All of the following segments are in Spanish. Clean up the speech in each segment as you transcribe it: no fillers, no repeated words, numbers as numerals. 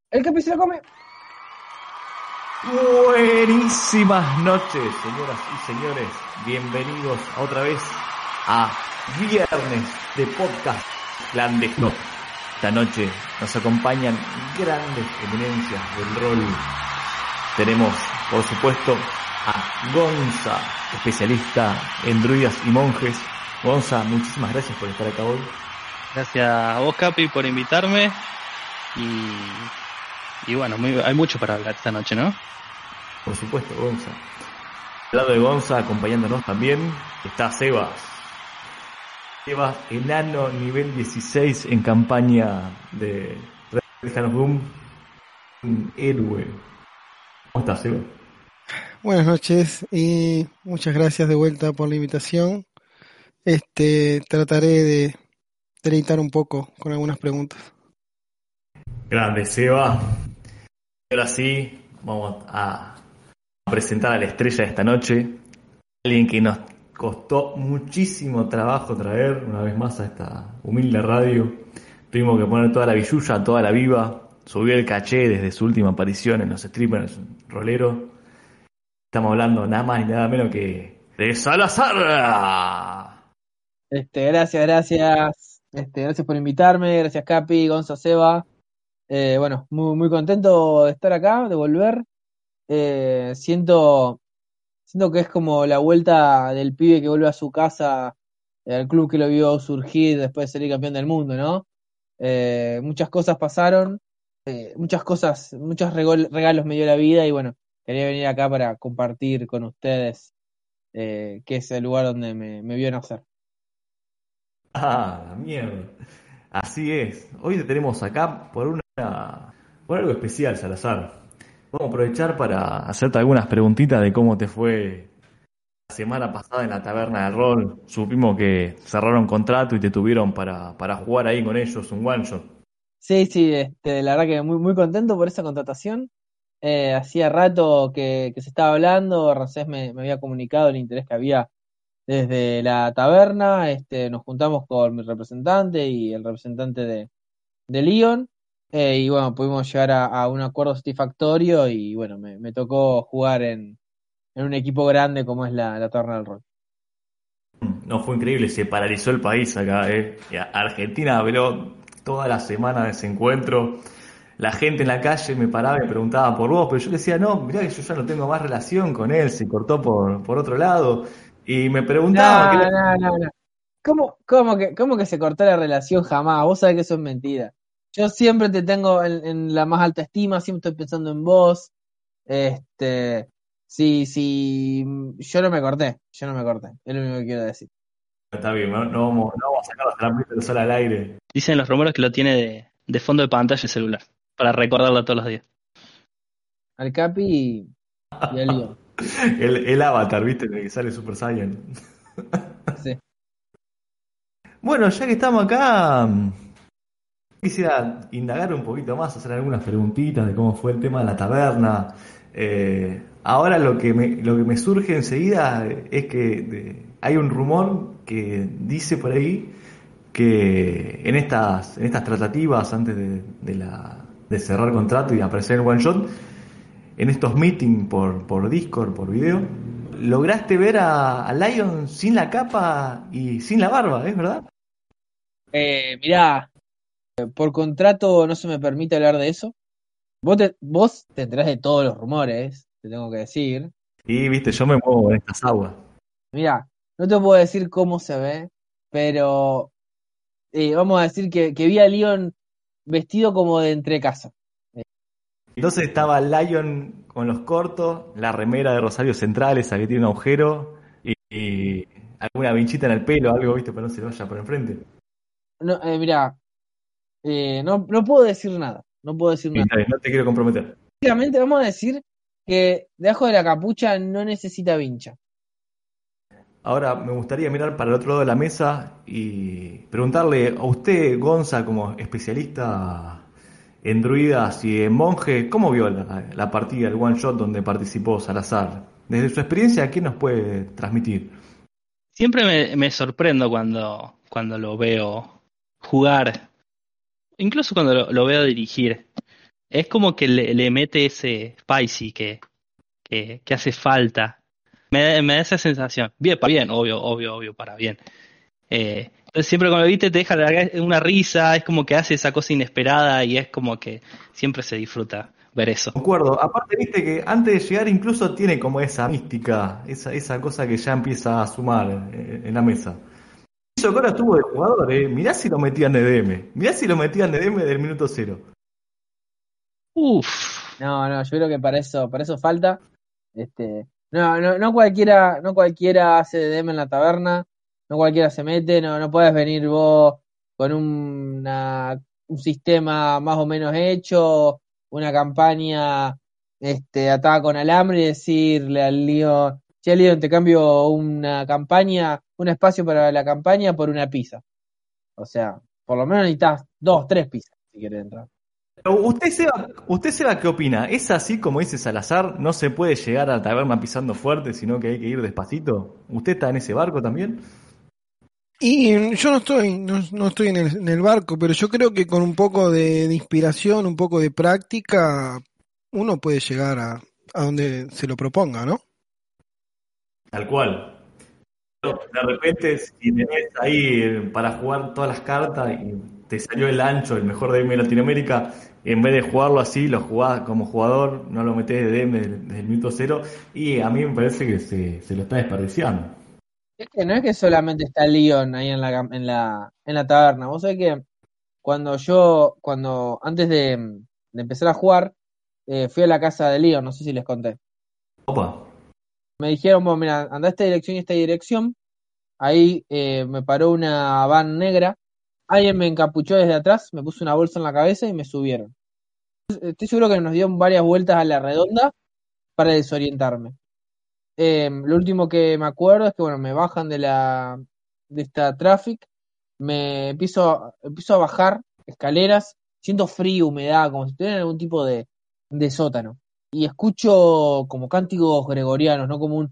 El Capi se la come. Buenísimas noches, señoras y señores. Bienvenidos otra vez a Viernes de Podcast Clandestino. Esta noche nos acompañan grandes eminencias del rol. Tenemos, por supuesto, a Gonza, especialista en druidas y monjes. Gonza, muchísimas gracias por estar acá hoy. Gracias a vos, Capi, por invitarme. Y bueno, hay mucho para hablar esta noche, ¿no? Por supuesto, Gonza. Al lado de Gonza, acompañándonos también, está Sebas. Sebas, enano nivel 16 en campaña de Red Hand of Doom. Un héroe. ¿Cómo estás, Sebas? Buenas noches y muchas gracias de vuelta por la invitación. Trataré de deleitar un poco con algunas preguntas. Grande, Seba. Ahora sí, vamos a presentar a la estrella de esta noche. Alguien que nos costó muchísimo trabajo traer una vez más a esta humilde radio. Tuvimos que poner toda la billulla, toda la viva. Subió el caché desde su última aparición en los streamers roleros. Estamos hablando nada más y nada menos que de Salazar. Gracias. Gracias por invitarme. Gracias, Capi, Gonza, Seba. Bueno, muy contento de estar acá, de volver. Siento que es como la vuelta del pibe que vuelve a su casa, al club que lo vio surgir después de salir campeón del mundo, ¿no? Muchas cosas pasaron, muchos regalos me dio la vida y bueno, quería venir acá para compartir con ustedes, que es el lugar donde me vio nacer. Ah, la mierda. Así es. Hoy te tenemos acá por algo especial, Salazar. Vamos a aprovechar para hacerte algunas preguntitas de cómo te fue la semana pasada en la taberna del rol. Supimos que cerraron contrato y te tuvieron para jugar ahí con ellos un one shot. Sí, la verdad que muy contento por esa contratación. Hacía rato que se estaba hablando, Ramsés me había comunicado el interés que había desde la taberna. Nos juntamos con mi representante y el representante de Lyon, y bueno, pudimos llegar a un acuerdo satisfactorio y bueno, me tocó jugar en un equipo grande como es la taberna del rol. No, fue increíble, se paralizó el país acá, Y Argentina habló toda la semana de ese encuentro. La gente en la calle me paraba y me preguntaba por vos, pero yo le decía, no, mirá que yo ya no tengo más relación con él, se cortó por otro lado. Y me preguntaba, No. ¿Cómo que se cortó la relación? Jamás. Vos sabés que eso es mentira. Yo siempre te tengo en la más alta estima, siempre estoy pensando en vos. Este, sí, yo no me corté, es lo único que quiero decir. está bien, no vamos a sacar las trampitas del sol al aire. Dicen los rumores que lo tiene de fondo de pantalla el celular, para recordarlo todos los días. Al Capi y al Lyon. El avatar, ¿viste? En el que sale Super Saiyan. Sí. Bueno, ya que estamos acá, quisiera indagar un poquito más, hacer algunas preguntitas de cómo fue el tema de la taberna. Ahora lo que me surge enseguida es que hay un rumor que dice por ahí que en estas tratativas antes de cerrar contrato y aparecer en One Shot, en estos meetings por Discord, por video, lograste ver a Lion sin la capa y sin la barba, ¿es verdad? Mirá, por contrato no se me permite hablar de eso. Vos te enterás de todos los rumores, te tengo que decir. Y viste, yo me muevo en estas aguas. Mirá, no te puedo decir cómo se ve, pero vamos a decir que vi a Leon vestido como de entrecasa. Entonces estaba Lion con los cortos, la remera de Rosario Central, esa que tiene un agujero, y alguna vinchita en el pelo, algo, viste, para no se le vaya por enfrente. No, mirá, no puedo decir nada, no puedo decir Y nada. dale, no te quiero comprometer. Básicamente vamos a decir que debajo de la capucha no necesita vincha. Ahora me gustaría mirar para el otro lado de la mesa y preguntarle a usted, Gonza, como especialista en druidas y en monjes, ¿cómo vio la partida, el one shot donde participó Salazar? Desde su experiencia, ¿qué nos puede transmitir? Siempre me sorprendo cuando lo veo jugar, incluso cuando lo veo dirigir. Es como que le mete ese spicy que hace falta. Me da esa sensación. Bien, para bien, obvio, para bien. Entonces siempre cuando lo viste te deja una risa, es como que hace esa cosa inesperada y es como que siempre se disfruta ver eso. Concuerdo. Aparte, viste que antes de llegar incluso tiene como esa mística, esa cosa que ya empieza a sumar en la mesa. Eso que ahora estuvo de jugador, mirá si lo metían de DM. Mirá si lo metían de DM del minuto cero. Uf, No, yo creo que para eso falta. No cualquiera hace DM en la taberna, no cualquiera se mete, no puedes venir vos con un sistema más o menos hecho, una campaña atada con alambre y decirle al Leon, che Leon, te cambio una campaña, un espacio para la campaña por una pizza. O sea, por lo menos necesitas 2, 3 pizzas si quieres entrar. Pero usted Seba, ¿qué opina? ¿Es así como dice Salazar? ¿No se puede llegar a la taberna pisando fuerte, sino que hay que ir despacito? ¿Usted está en ese barco también? Y yo no estoy en el barco, pero yo creo que con un poco de inspiración, un poco de práctica, uno puede llegar a donde se lo proponga, ¿no? Tal cual. De repente, si tenés ahí para jugar todas las cartas y te salió el ancho, el mejor DM de Latinoamérica, en vez de jugarlo así, lo jugás como jugador, no lo metés de DM desde el minuto cero, y a mí me parece que se lo está desperdiciando. Es que no es que solamente está Leon ahí en la taberna. Vos sabés que antes de empezar a jugar, fui a la casa de Leon, no sé si les conté. Opa, Me dijeron, bueno, mira, anda a esta dirección y esta dirección. Ahí me paró una van negra. Alguien me encapuchó desde atrás, me puso una bolsa en la cabeza y me subieron. Estoy seguro que nos dio varias vueltas a la redonda para desorientarme. Lo último que me acuerdo es que, bueno, me bajan de esta traffic, empiezo a bajar escaleras, siento frío, humedad, como si estuviera en algún tipo de sótano. Y escucho como cánticos gregorianos, no como un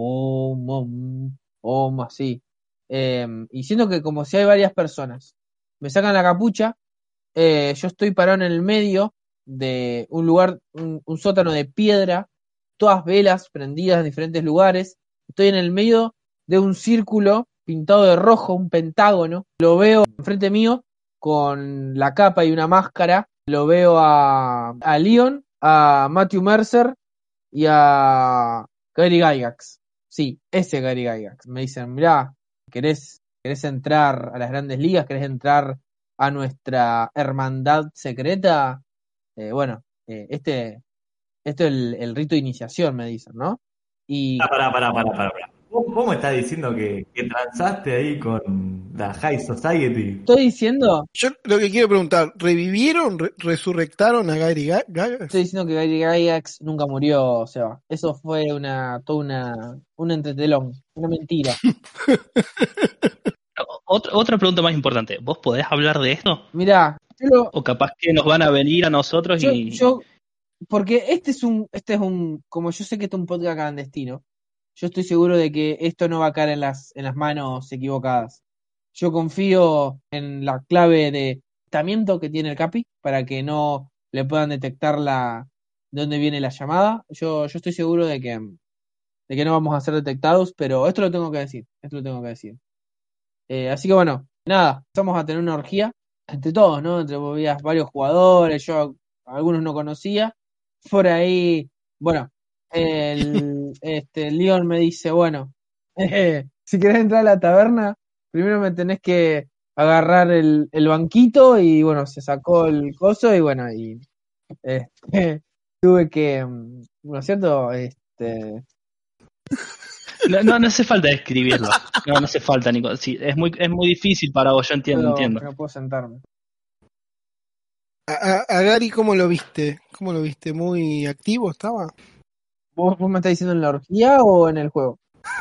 om, así. Y siento que como si hay varias personas. Me sacan la capucha, yo estoy parado en el medio de un lugar, un sótano de piedra, todas velas prendidas en diferentes lugares. Estoy en el medio de un círculo pintado de rojo, un pentágono. Lo veo enfrente mío con la capa y una máscara. Lo veo a Leon, a Matthew Mercer y a Gary Gygax. Sí, ese Gary Gygax. Me dicen, mirá, ¿querés entrar a las grandes ligas? ¿Querés entrar a nuestra hermandad secreta? Bueno, esto es el rito de iniciación, me dicen, ¿no? Y pará. ¿Vos me estás diciendo que transaste ahí con la High Society? estoy diciendo, Yo lo que quiero preguntar, ¿revivieron, resurrectaron a Gary Gagas? estoy diciendo que Gary Gygax nunca murió, Seba. Eso fue un entretelón, una mentira. otra pregunta más importante. ¿Vos podés hablar de esto? Mirá, ¿O capaz que nos van a venir a nosotros y... yo, porque como yo sé que este es un podcast clandestino, yo estoy seguro de que esto no va a caer en las manos equivocadas. Yo confío en la clave de detectamiento que tiene el Capi para que no le puedan detectar de dónde viene la llamada. Yo estoy seguro de que no vamos a ser detectados, pero esto lo tengo que decir, esto lo tengo que decir. Así que bueno, nada, vamos a tener una orgía entre todos, ¿no? Entre varios jugadores, yo algunos no conocía. Por ahí, bueno, Leon me dice, bueno, si querés entrar a la taberna, primero me tenés que agarrar el banquito y bueno, se sacó el coso y bueno, y tuve que, ¿no es cierto? No hace falta describirlo. No hace falta, Nico. Sí, es muy difícil para vos, yo entiendo. No puedo sentarme. A Gary, ¿cómo lo viste? ¿Cómo lo viste? ¿Muy activo estaba? ¿Vos me estás diciendo en la orgía o en el juego?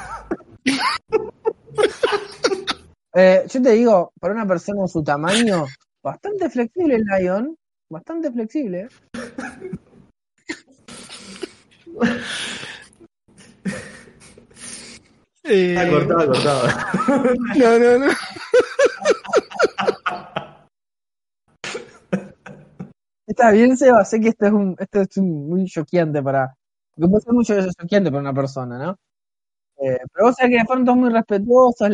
Yo te digo, para una persona de su tamaño, bastante flexible el Lion, bastante flexible. Cortado. No. Está bien, Seba, sé que muy choqueante porque puede ser mucho choqueante para una persona, ¿no? Pero vos sabés que fueron todos muy respetuosos,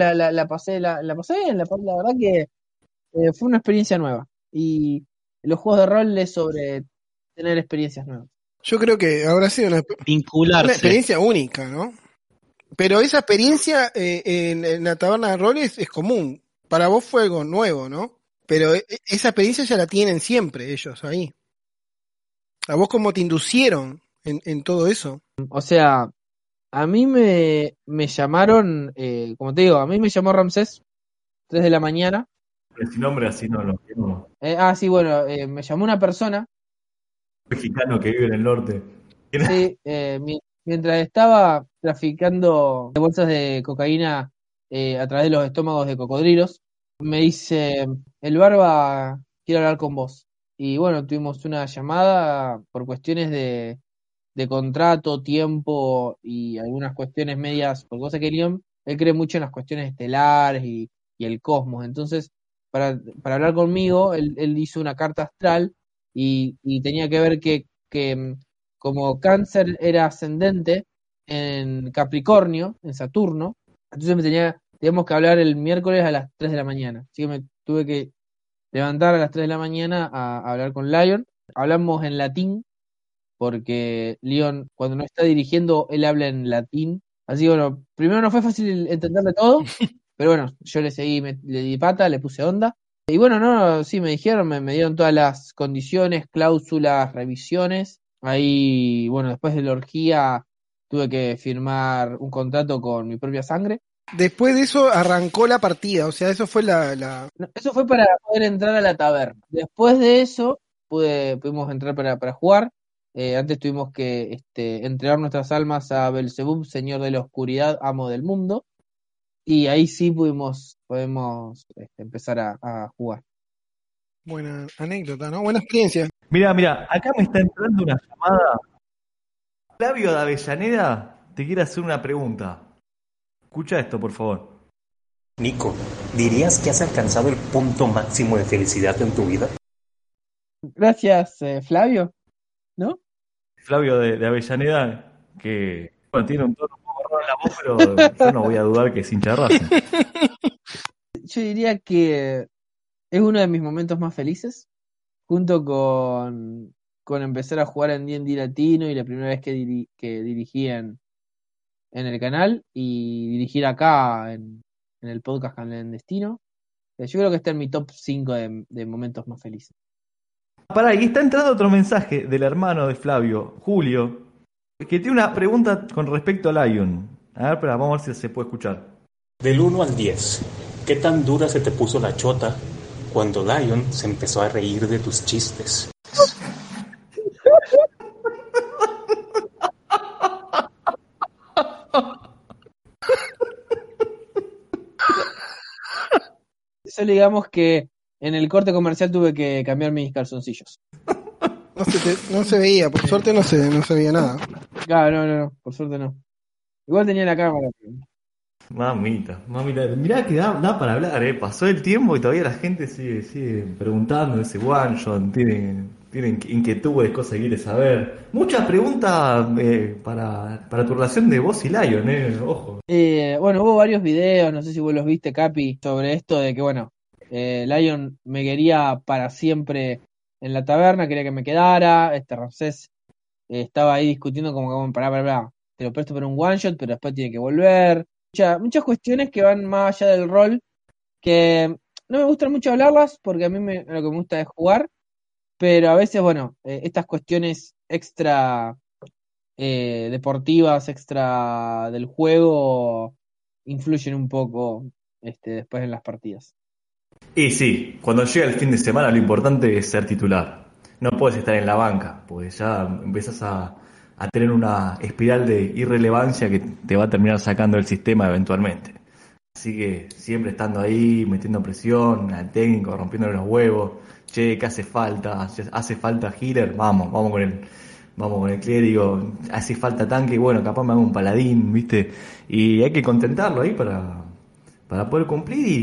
la pasé bien, la verdad que fue una experiencia nueva. Y los juegos de rol es sobre tener experiencias nuevas. Yo creo que habrá sido una Vincularse. experiencia única, ¿no? Pero esa experiencia en la taberna de roles es común. Para vos fue algo nuevo, ¿no? Pero esa experiencia ya la tienen siempre ellos ahí. ¿A vos cómo te inducieron en todo eso? O sea, a mí me llamaron, como te digo, a mí me llamó Ramsés, 3 de la mañana. Sin nombre así no lo quiero. Sí, bueno, me llamó una persona, Mexicano que vive en el norte. sí, mientras estaba traficando de bolsas de cocaína a través de los estómagos de cocodrilos, me dice, el Barba quiere hablar con vos. Y bueno, tuvimos una llamada por cuestiones de contrato, tiempo y algunas cuestiones medias, por cosa que él cree mucho en las cuestiones estelares y el cosmos. Entonces, para hablar conmigo, él hizo una carta astral y tenía que ver que como Cáncer era ascendente en Capricornio, en Saturno, entonces teníamos que hablar el miércoles a las 3 de la mañana. Así que me tuve que levantar a las 3 de la mañana a hablar con Lion. Hablamos en latín, porque Leon, cuando no está dirigiendo, él habla en latín. Así que bueno, primero no fue fácil entenderle todo, pero bueno, yo le seguí, le di pata, le puse onda. Y bueno, no, sí, me dijeron, me dieron todas las condiciones, cláusulas, revisiones. Ahí, bueno, después de la orgía tuve que firmar un contrato con mi propia sangre. Después de eso arrancó la partida, o sea, eso fue la... No, eso fue para poder entrar a la taberna. Después de eso pudimos entrar para jugar. Antes tuvimos que entregar nuestras almas a Belzebub, señor de la oscuridad, amo del mundo. Y ahí sí podemos empezar a jugar. Buena anécdota, ¿no? Buena experiencia. Mira, acá me está entrando una llamada. Flavio de Avellaneda te quiere hacer una pregunta. Escucha esto, por favor. Nico, ¿dirías que has alcanzado el punto máximo de felicidad en tu vida? Gracias, Flavio, ¿no? Flavio de Avellaneda, que bueno, tiene un tono un poco raro en la voz, pero yo no voy a dudar que es hincha de Racing. Yo diría que es uno de mis momentos más felices, junto con empezar a jugar en D&D Latino y la primera vez que dirigí en el canal y dirigir acá en el podcast Clandestino. Yo creo que está en mi top 5 de momentos más felices. Pará, y está entrando otro mensaje del hermano de Flavio, Julio, que tiene una pregunta con respecto a Lion. A ver, espera, vamos a ver si se puede escuchar. Del 1 al 10, ¿qué tan dura se te puso la chota cuando Lion se empezó a reír de tus chistes? Solo digamos que en el corte comercial tuve que cambiar mis calzoncillos. No se veía, por suerte no se veía nada. Claro, no, por suerte no. Igual tenía la cámara. Mamita. Mirá que da para hablar, pasó el tiempo y todavía la gente sigue preguntando ese one shot, tienen inquietudes, cosas que quiere saber. Muchas preguntas para tu relación de vos y Lion, ojo. Bueno, hubo varios videos, no sé si vos los viste, Capi, sobre esto de que, bueno, Lion me quería para siempre en la taberna, quería que me quedara, Ramsés estaba ahí discutiendo como pará, te lo presto para un one shot, pero después tiene que volver. Muchas cuestiones que van más allá del rol, que no me gustan mucho hablarlas, porque a mí lo que me gusta es jugar, pero a veces, bueno, estas cuestiones extra deportivas, extra del juego, influyen un poco después en las partidas. Y sí, cuando llega el fin de semana lo importante es ser titular. No puedes estar en la banca, pues ya empiezas a tener una espiral de irrelevancia que te va a terminar sacando del sistema eventualmente. Así que siempre estando ahí, metiendo presión al técnico, rompiéndole los huevos. Che, ¿qué hace falta? ¿Hace falta healer? Vamos con el clérigo. Hace falta tanque, bueno, capaz me hago un paladín, ¿viste? Y hay que contentarlo ahí para poder cumplir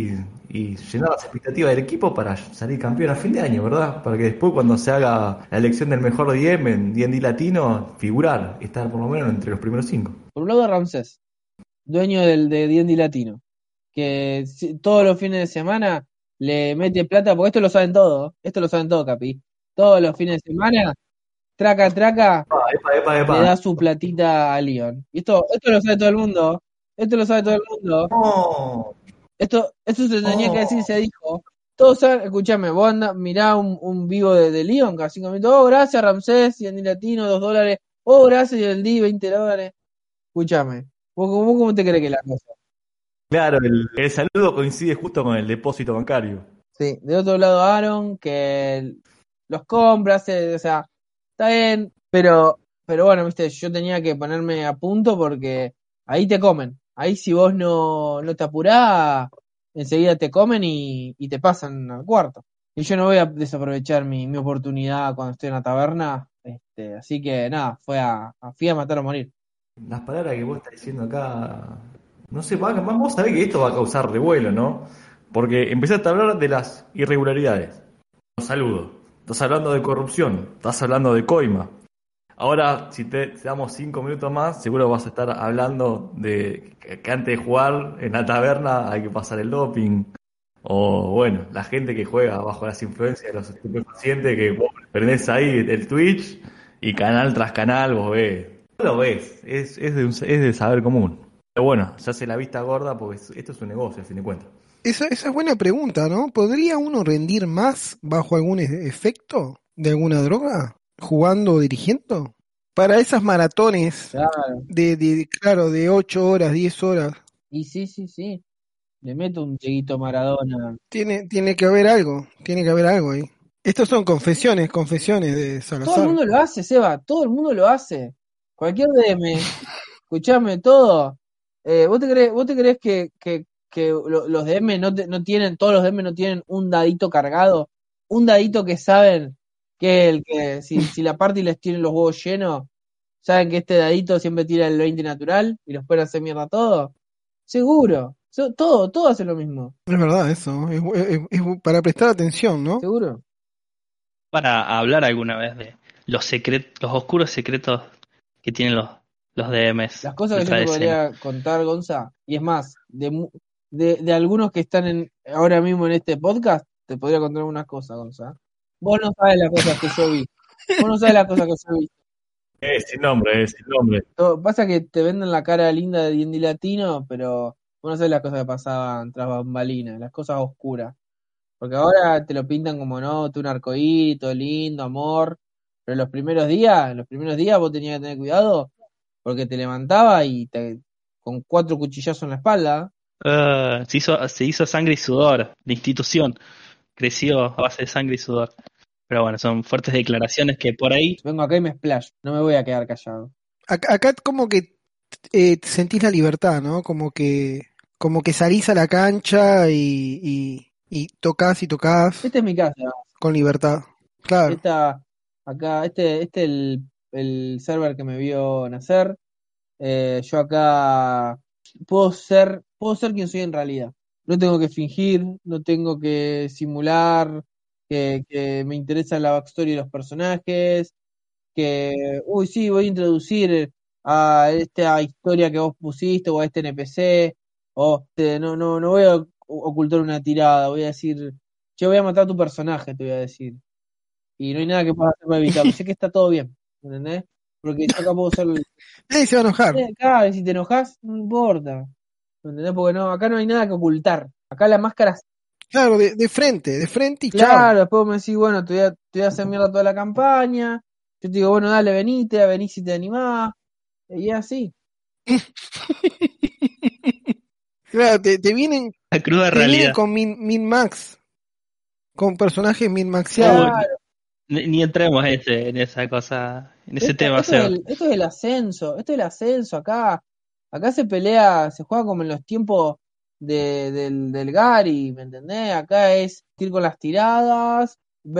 y llenar las expectativas del equipo para salir campeón a fin de año, ¿verdad? Para que después cuando se haga la elección del mejor DM en D&D Latino, figurar, estar por lo menos entre los primeros 5. Por un lado, Ramsés, dueño de D&D Latino, que todos los fines de semana le mete plata, porque esto lo saben todo, Capi. Todos los fines de semana, traca, Epa, epa, le epa. da su platita a Leon. Y esto lo sabe todo el mundo. Esto lo sabe todo el mundo. No, Eso se tenía que decir, no. se dijo. Todos saben, escúchame, vos mirá un vivo de Leon cada 5 minutos. Oh, gracias, Ramsés, y Andy Latino, $2. Oh, gracias, y el D, $20. Escúchame. ¿Vos cómo te crees que es la cosa? Claro, el saludo coincide justo con el depósito bancario. Sí, de otro lado Aaron, que los compra, o sea, está bien, pero bueno, viste, yo tenía que ponerme a punto porque ahí te comen. Ahí si vos no te apurás, enseguida te comen y te pasan al cuarto. Y yo no voy a desaprovechar mi oportunidad cuando estoy en la taberna, así que nada, fui a matar o morir. Las palabras que vos estás diciendo acá, no sé, vos sabés que esto va a causar revuelo, ¿no? Porque empezaste a hablar de las irregularidades. Los saludos. Estás hablando de corrupción. Estás hablando de coima. Ahora, si te damos 5 minutos más, seguro vas a estar hablando de que antes de jugar en la taberna hay que pasar el doping. O bueno, la gente que juega bajo las influencias de los estupefacientes, que vos prendés ahí el Twitch y canal tras canal vos ves. No lo ves, es de saber común. Pero bueno, se hace la vista gorda porque esto es un negocio, a fin de cuentas. Esa es buena pregunta, ¿no? ¿Podría uno rendir más bajo algún efecto de alguna droga? ¿Jugando o dirigiendo? Para esas maratones Claro. claro, de 8 horas, 10 horas, Y sí. Le meto un Dieguito Maradona. tiene que haber algo ahí. Estos son confesiones de Todo el Salazar. mundo lo hace, Seba, todo el mundo lo hace. Cualquier DM, escuchame todo. ¿Vos te crees que los DM no tienen, todos los DM no tienen un dadito cargado? Un dadito que saben que el que, si la party les tiene los huevos llenos, saben que este dadito siempre tira el 20 natural y los pueden hacer mierda todo. Seguro. Todo hace lo mismo. Es verdad eso, es para prestar atención, ¿no? Seguro. Para hablar alguna vez de los oscuros secretos que tienen los DMs Las cosas de que yo te Tradicena. podría contar, Gonza, y es más, de algunos que están ahora mismo en este podcast, te podría contar algunas cosas, Gonza. Vos no sabes las cosas que yo vi. Vos no sabes las cosas que yo vi. Sin nombre, sin nombre. Pasa que te venden la cara linda de D&D Latino, pero vos no sabes las cosas que pasaban tras bambalinas, las cosas oscuras. Porque ahora te lo pintan como, no, tú un arcoíris, todo lindo, amor. Pero en los primeros días vos tenías que tener cuidado porque te levantaba y con 4 cuchillazos en la espalda. Se hizo sangre y sudor. La institución creció a base de sangre y sudor. Pero bueno, son fuertes declaraciones que por ahí. Vengo acá y me splash, no me voy a quedar callado. Acá como que sentís la libertad, ¿no? Como que salís a la cancha y tocas Esta es mi casa. con libertad. Claro. Acá, este es el server que me vio nacer. Yo acá puedo ser quien soy en realidad. No tengo que fingir, no tengo que simular que me interesa la backstory de los personajes, uy, sí, voy a introducir a esta historia que vos pusiste o a este NPC, no voy a ocultar una tirada, voy a decir, che, voy a matar a tu personaje, te voy a decir. Y no hay nada que puedas hacer para evitarlo. Sé que está todo bien, ¿entendés? Porque yo acá puedo ser Nadie se va a enojar. Claro, y si te enojas, no importa. ¿Entendés? Porque acá no hay nada que ocultar. Acá la máscara, Claro, de frente y chao. claro, después vos me decís, bueno, te voy a hacer mierda toda la campaña. Yo te digo, bueno, dale, vení si te animás. Y es así. Claro, te vienen, La cruda te vienen realidad. con min-max, con personajes min-maxeados. Uy, Claro. ni entremos en esa cosa, en ese tema, Esto es Seba. esto es el ascenso. Esto es el ascenso acá. Acá se pelea, se juega como en los tiempos del Gary, ¿me entendés? Acá es ir con las tiradas,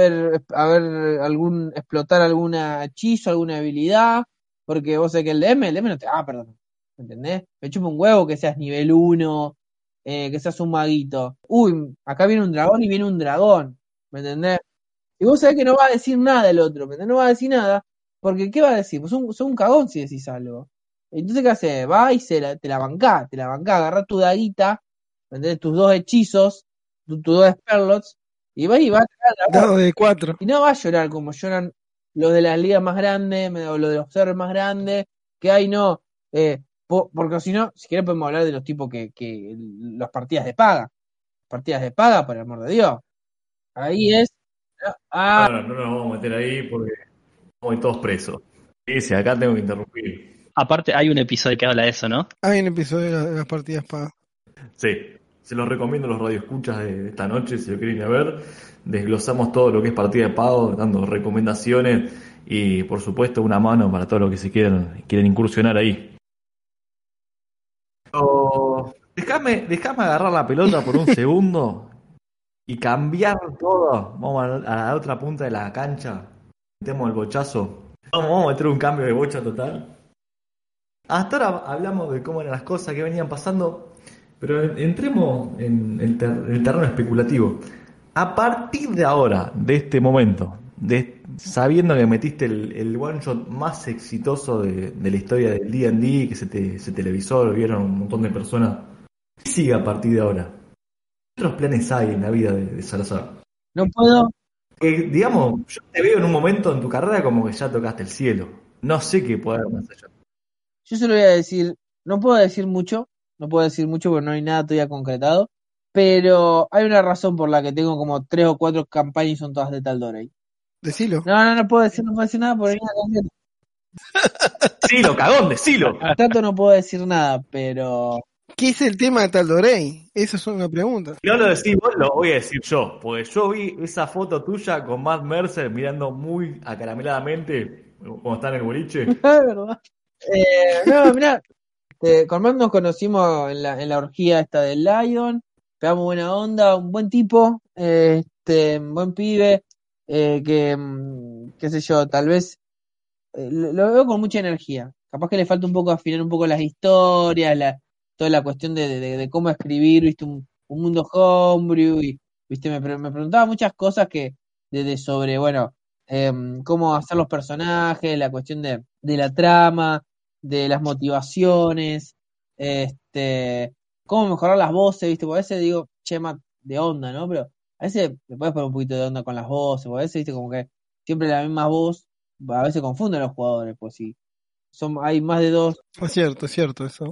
explotar algún hechizo, alguna habilidad, porque vos sabés que el DM no te perdón, ¿me entendés? Me chupa un huevo que seas nivel 1, que seas un maguito. Uy, acá viene un dragón y viene un dragón, ¿me entendés? Y vos sabés que no va a decir nada el otro, ¿me entendés? No va a decir nada, porque ¿qué va a decir? Pues sos un cagón si decís algo. Entonces, ¿qué hace? Va y te la bancá, agarrá tu daguita, ¿me entendés? Tus 2 hechizos, tus 2 Spelllots, y va a traer al dragón. Dado de 4. Y no va a llorar como lloran los de las ligas más grandes, o los de los servers más grandes, que hay no, porque si no, si querés podemos hablar de los tipos que las partidas de paga, por el amor de Dios. Ahí es, No nos vamos a meter ahí porque vamos a ir todos presos. Sí, acá tengo que interrumpir. Aparte, hay un episodio que habla de eso, ¿no? Hay un episodio de las partidas pagas. Sí, se los recomiendo a los radioescuchas de esta noche, si lo quieren ir a ver. Desglosamos todo lo que es partida de pago, dando recomendaciones y, por supuesto, una mano para todos los que se quieren incursionar ahí. Pero déjame agarrar la pelota por un segundo y cambiar todo. Vamos a la otra punta de la cancha. Metemos el bochazo. Vamos a meter un cambio de bocha total. Hasta ahora hablamos de cómo eran las cosas que venían pasando, pero entremos en el terreno especulativo. A partir de ahora, de este momento, sabiendo que metiste el one shot más exitoso de la historia del D&D, que se televisó, lo vieron un montón de personas, ¿qué sigue a partir de ahora? ¿Qué otros planes hay en la vida de Salazar? no puedo, Digamos, yo te veo en un momento en tu carrera como que ya tocaste el cielo. No sé qué puede haber más allá. yo se lo voy a decir, no puedo decir mucho porque no hay nada todavía concretado, pero hay una razón por la que tengo como 3 o 4 campañas y son todas de Tal'Dorei. Decilo. No puedo decir nada porque hay una canción. Decilo, cagón, decilo. Trato no puedo decir nada, pero ¿Qué es el tema de Tal'Dorei? Esa es una pregunta. Si no lo decís vos, lo voy a decir yo. Porque yo vi esa foto tuya con Matt Mercer mirando muy acarameladamente cuando está en el boliche. es verdad. No, mirá, con Matt nos conocimos en la orgía esta del Lion, pegamos buena onda, un buen tipo, buen pibe, qué sé yo, tal vez lo veo con mucha energía. Capaz que le falta un poco afinar un poco las historias, toda la cuestión de cómo escribir, viste, un mundo homebrew, y viste, me preguntaba muchas cosas sobre, bueno, cómo hacer los personajes, la cuestión de la trama, de las motivaciones, cómo mejorar las voces, viste, porque a veces digo, chema de onda, ¿no? Pero a veces le puedes poner un poquito de onda con las voces, porque a veces, viste, como que siempre la misma voz, a veces confunden a los jugadores, pues si hay más de 2. Es cierto eso.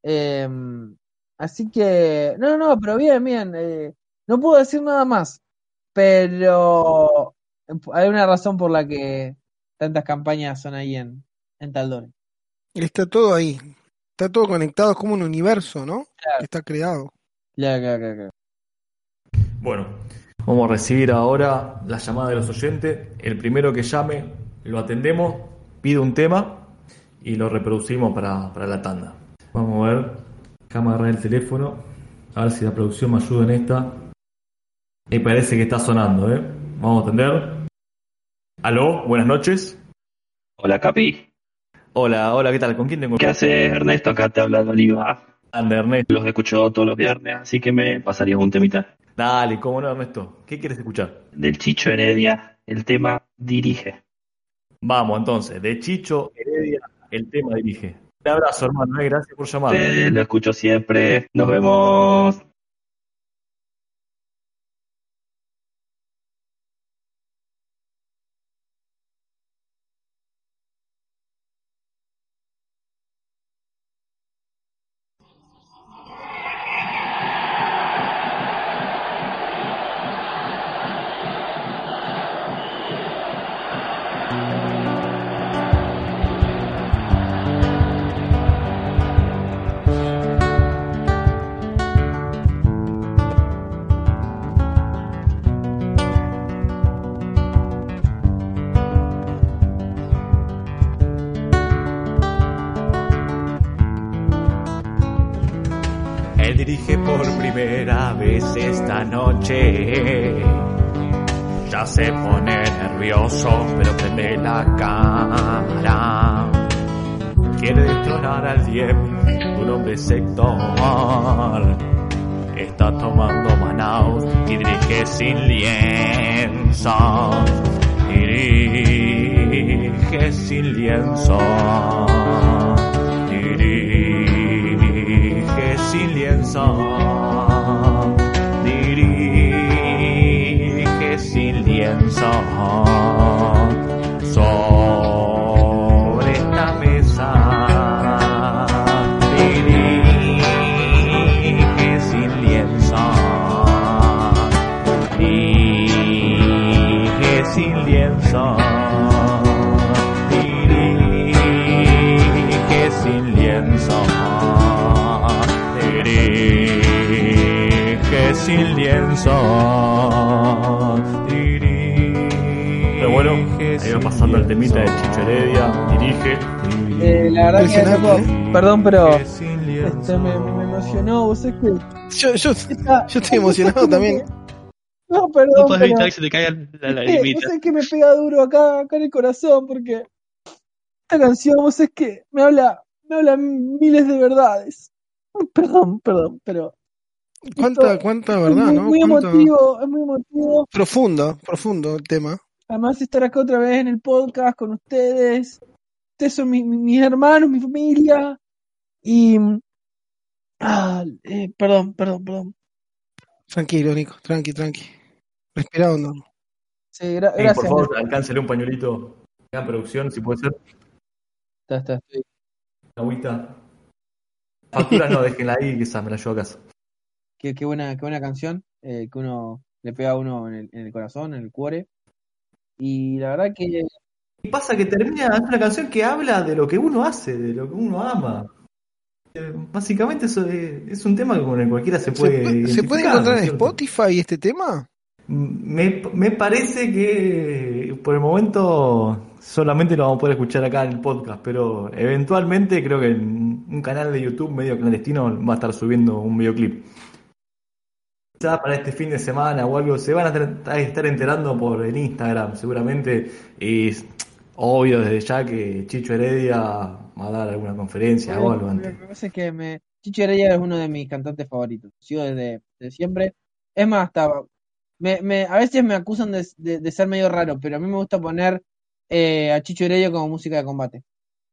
Así que, no, pero bien. No puedo decir nada más, pero hay una razón por la que tantas campañas son ahí en Tal'Dorei. Está todo ahí. Está todo conectado, es como un universo, ¿no? Claro. Que está creado. Claro. Bueno, vamos a recibir ahora la llamada de los oyentes. El primero que llame, lo atendemos, pide un tema y lo reproducimos para la tanda. Vamos a ver, déjame agarrar el teléfono, a ver si la producción me ayuda en esta. Me parece que está sonando, Vamos a atender. Aló, buenas noches. Hola, Capi. Hola, ¿qué tal? ¿Con quién tengo? ¿Qué haces, Ernesto? Acá te habla Oliva. Anda, Ernesto. Los escucho todos los viernes, así que me pasarías un temita. Dale, cómo no, Ernesto. ¿Qué quieres escuchar? Del Chicho Heredia, el tema Dirige. Vamos, entonces, de Chicho Heredia, el tema Dirige. Un abrazo, hermano, gracias por llamar. Lo escucho siempre. Nos vemos. Él dirige por primera vez esta noche. Ya se pone nervioso, pero prende la cara. Quiere destronar al Diem, un hombre sector. está tomando Manaus y dirige sin lienzo. Dirige sin lienzo. Dirige sin lienzo. Dirige sin lienzo. Sobre esta mesa. Dirige sin lienzo. Dirige sin lienzo. Dirige sin lienzo. Dirige sin lienzo. Pero bueno, ahí va pasando el temita de Chicho Heredia. Dirige. La verdad que Impresionante, loco, perdón, pero Sin me lienzo. emocionó. Vos sabés que Yo estoy emocionado también. No, No perdón, puedes pero evitar que se te caiga la vos lagrimita. sabés que me pega duro acá en el corazón porque esta canción, vos sabés que me habla miles de verdades. Perdón, pero Cuánta esto es es verdad, ¿no? muy Cuánto emotivo, es muy emotivo. profundo el tema. Además estar acá otra vez en el podcast con ustedes. Ustedes son mis hermanos, mi familia. Y perdón. Tranquilo, Nico, tranqui. Respira hondo. Sí, Por gracias. favor, alcáncele un pañuelito. Gran producción, si puede ser. Estoy. Una agüita. Factura no, déjenla ahí, que esa me la llevo a casa. Qué buena canción, que uno le pega a uno en el corazón, en el cuore. Y la verdad que Y pasa que termina, es una canción que habla de lo que uno hace, de lo que uno ama. Básicamente eso es un tema con el cualquiera se puede ¿Se puede identificar, ¿no encontrar es en cierto? Spotify este tema? Me parece que por el momento solamente lo vamos a poder escuchar acá en el podcast, pero eventualmente creo que en un canal de YouTube medio clandestino va a estar subiendo un videoclip. Ya para este fin de semana o algo se van a estar enterando por el Instagram seguramente. Y es obvio desde ya que Chicho Heredia va a dar alguna conferencia o algo me antes. parece que Chicho Heredia es uno de mis cantantes favoritos. Sigo desde siempre. Es más, a veces me acusan de ser medio raro, pero a mí me gusta poner a Chicho Heredia como música de combate.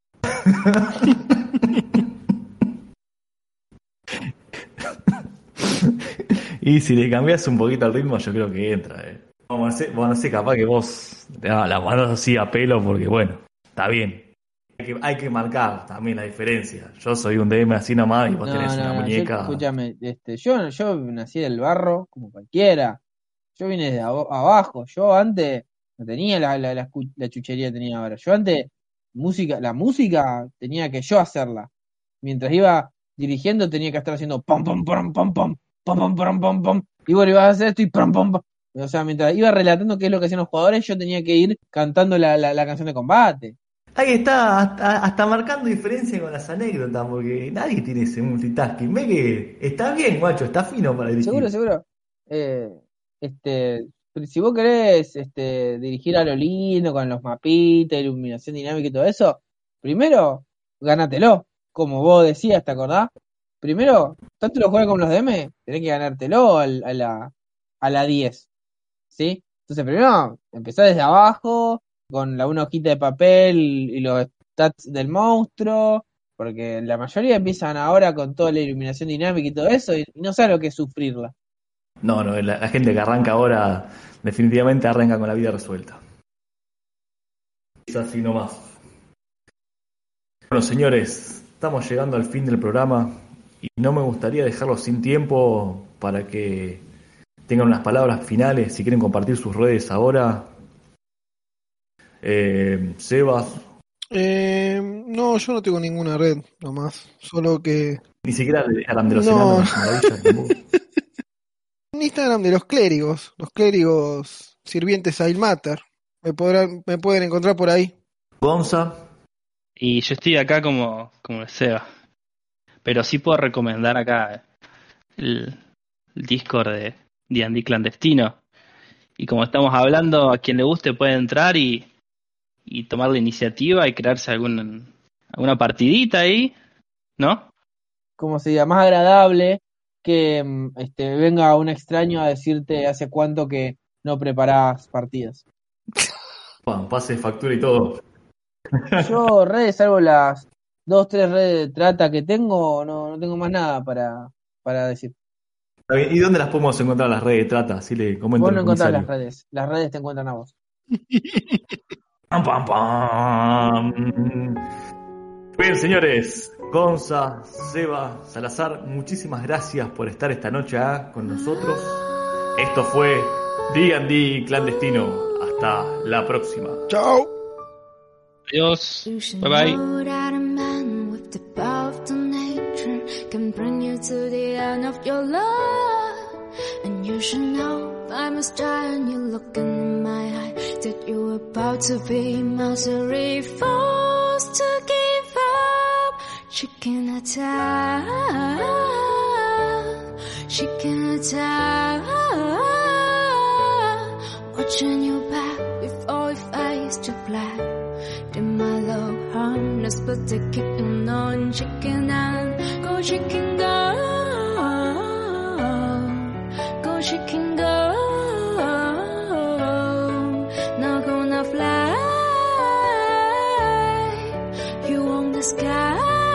Y si le cambias un poquito el ritmo, yo creo que entra. Bueno, no sé, capaz que vos la mandás así a pelo porque, bueno, está bien. Hay que marcar también la diferencia. Yo soy un DM así nomás y vos tenés una muñeca. Escúchame, yo nací del barro como cualquiera. Yo vine de abajo. Yo antes no tenía la chuchería que tenía ahora. Yo antes la música tenía que yo hacerla. Mientras iba dirigiendo tenía que estar haciendo pam pam pam pam pam pam pam pam pam pam. Y bueno, ibas a hacer esto y pam pam pam. O sea, mientras iba relatando qué es lo que hacían los jugadores, yo tenía que ir cantando la canción de combate. Ahí está, hasta marcando diferencia con las anécdotas, porque nadie tiene ese multitasking. Ve que está bien, guacho, está fino para dirigir. Seguro. Eh, si vos querés dirigir a lo lindo con los mapitas, iluminación dinámica y todo eso, primero gánatelo, como vos decías, ¿te acordás? Primero, tanto los juegos como los DM, tenés que ganártelo a la 10, ¿sí? Entonces primero empezá desde abajo, con una hojita de papel y los stats del monstruo, porque la mayoría empiezan ahora con toda la iluminación dinámica y todo eso, y no saben lo que es sufrirla. No, la gente que arranca ahora definitivamente arranca con la vida resuelta. Es así nomás. Bueno, señores, estamos llegando al fin del programa y no me gustaría dejarlo sin tiempo para que tengan unas palabras finales, si quieren compartir sus redes ahora. Sebas, No, yo no tengo ninguna red nomás. Solo que. ni siquiera el Instagram de los No. enanos maravillas tampoco. Un Instagram de los clérigos sirvientes a Ilmater. Me pueden encontrar por ahí. Gonza, Y yo estoy acá como el Seba. Pero sí puedo recomendar acá el Discord de D&D Clandestino. Y como estamos hablando, a quien le guste puede entrar y tomar la iniciativa y crearse alguna partidita ahí, ¿no? Como sería más agradable que venga un extraño a decirte hace cuánto que no preparás partidas. Pase factura y todo. Yo redes, salvo las 2, 3 redes de trata que tengo, no tengo más nada para decir. Está bien. ¿Y dónde las podemos encontrar las redes de trata? Así le comento Vos al no encontrás comisario. las redes te encuentran a vos. Pam, pam, pam. Bien, señores, Gonza, Seba, Salazar, muchísimas gracias por estar esta noche acá con nosotros. Esto fue D&D Clandestino. Hasta la próxima. Chao. Adiós. You should Bye bye. know that a man with the power of the nature can bring you to the end of your love. And you should know I must die and you looking in my eye that you're about to be misery forced to give up. Chicken attack, chicken attack. Watching you back before your face to black. In my low harness, but they keep on chicken and go chicken go, go chicken go. Not gonna fly, you on the sky.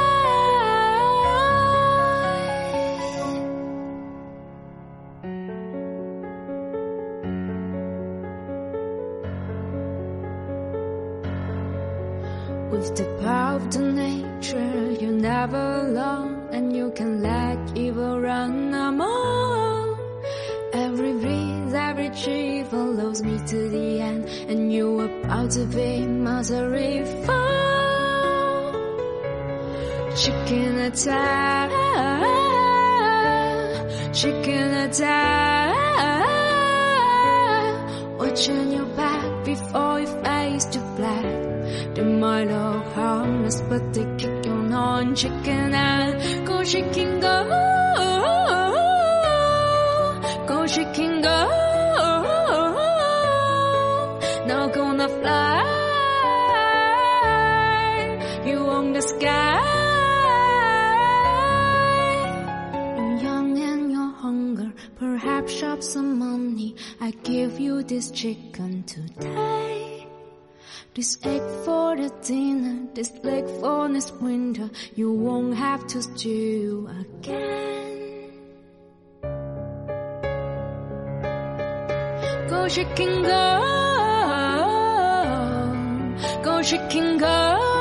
With the power of the nature, you're never alone, and you can let evil run amok. Every breeze, every tree follows me to the end, and you're about to be misery fall. Chicken attack, chicken attack. Watching your back before your face to black. They might have harmless, but they kick you on chicken and go chicken go, go chicken go. Not gonna fly, you on the sky. You're young and you're hunger, perhaps shop some money. I give you this chicken today. This egg for the dinner, this leg for this winter. You won't have to stew again. Go chicken go, go chicken go.